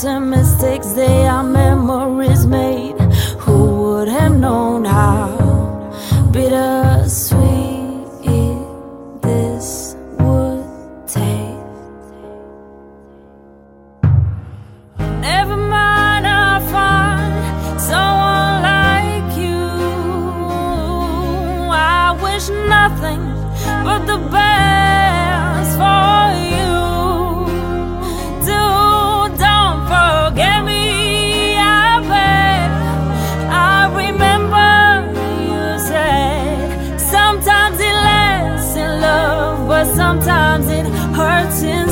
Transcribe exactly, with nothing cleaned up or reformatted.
heartaches and mistakes, they are memories made. Who would have known how bittersweet this would taste? Never mind, I'll find someone like you. I wish nothing but the best for you. Do don't forget me, I beg. I remember you said sometimes it lasts in love, but sometimes it hurts in